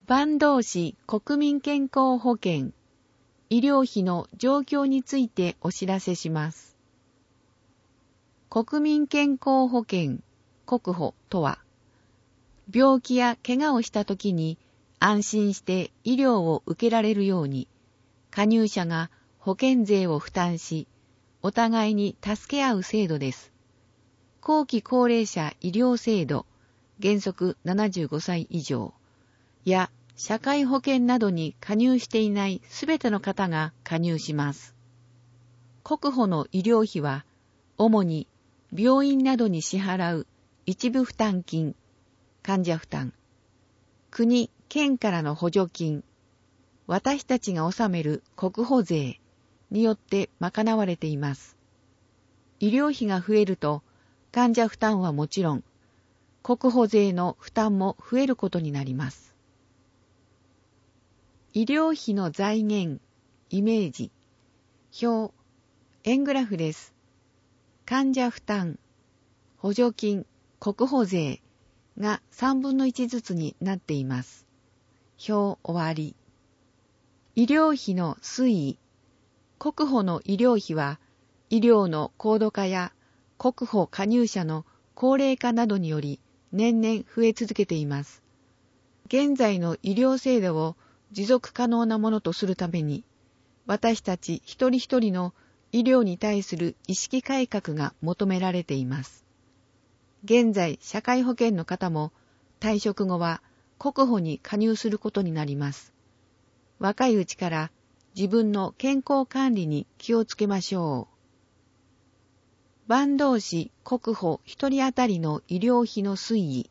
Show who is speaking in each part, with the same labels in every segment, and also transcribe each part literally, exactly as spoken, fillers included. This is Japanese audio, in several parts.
Speaker 1: 坂東市国民健康保険医療費の状況についてお知らせします。国民健康保険国保とは、病気や怪我をしたときに安心して医療を受けられるように、加入者が保険税を負担し、お互いに助け合う制度です。後期高齢者医療制度、原則ななじゅうごさい以上や社会保険などに加入していないすべての方が加入します。国保の医療費は、主に病院などに支払う一部負担金、患者負担、国・県からの補助金、私たちが納める国保税によって賄われています。医療費が増えると、患者負担はもちろん、国保税の負担も増えることになります。医療費の財源、イメージ、表、円グラフです。患者負担、補助金、国保税がさんぶんのいちずつになっています。表終わり。医療費の推移、国保の医療費は、医療の高度化や国保加入者の高齢化などにより年々増え続けています。現在の医療制度を持続可能なものとするために、私たち一人一人の医療に対する意識改革が求められています。現在、社会保険の方も退職後は国保に加入することになります。若いうちから自分の健康管理に気をつけましょう。坂東市国保一人当たりの医療費の推移。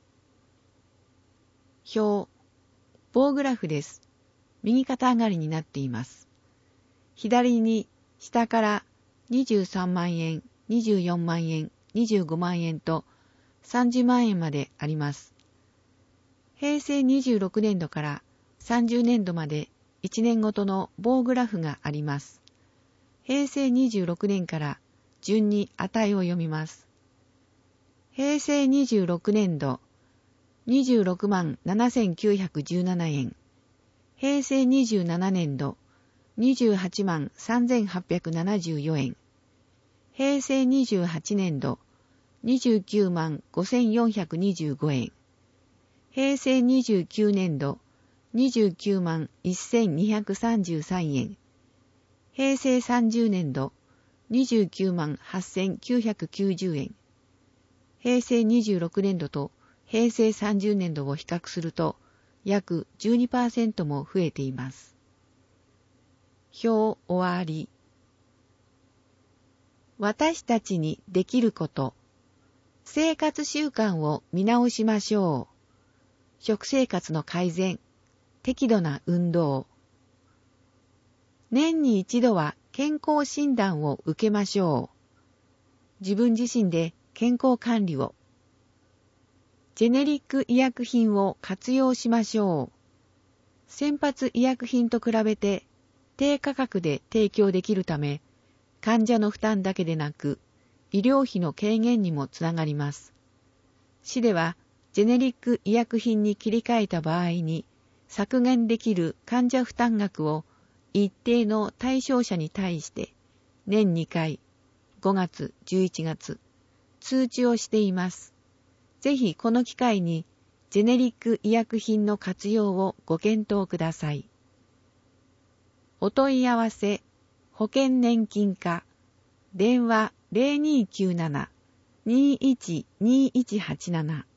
Speaker 1: 表、棒グラフです。右肩上がりになっています。左に下からにじゅうさんまんえん、にじゅうよんまんえん、にじゅうごまんえんとさんじゅうまんえんまであります。平成にじゅうろくねんどからさんじゅうねんどまでいちねんごとの棒グラフがあります。平成にじゅうろくねんから順に値を読みます。平成にじゅうろくねんど、にじゅうろくまんななせんきゅうひゃくじゅうななえん。平成にじゅうななねんど、にじゅうはちまんさんぜんはっぴゃくななじゅうよえん。平成にじゅうはちねんど、にじゅうきゅうまんごせんよんひゃくにじゅうごえん。平成にじゅうきゅうねんど、にじゅうきゅうまんせんにひゃくさんじゅうさんえん。平成さんじゅうねんど、にじゅうきゅうまんはっせんきゅうひゃくきゅうじゅうえん。平成にじゅうろくねんどと平成さんじゅうねんどを比較すると、約 じゅうにパーセント も増えています。表終わり。私たちにできること。生活習慣を見直しましょう。食生活の改善、適度な運動。年に一度は健康診断を受けましょう。自分自身で健康管理を。ジェネリック医薬品を活用しましょう。先発医薬品と比べて低価格で提供できるため、患者の負担だけでなく、医療費の軽減にもつながります。市では、ジェネリック医薬品に切り替えた場合に、削減できる患者負担額を一定の対象者に対して、年にかい、ごがつ、じゅういちがつ、通知をしています。ぜひこの機会に、ジェネリック医薬品の活用をご検討ください。お問い合わせ、保険年金課、電話 ゼロにーきゅうなな にーいちにーいちはちなな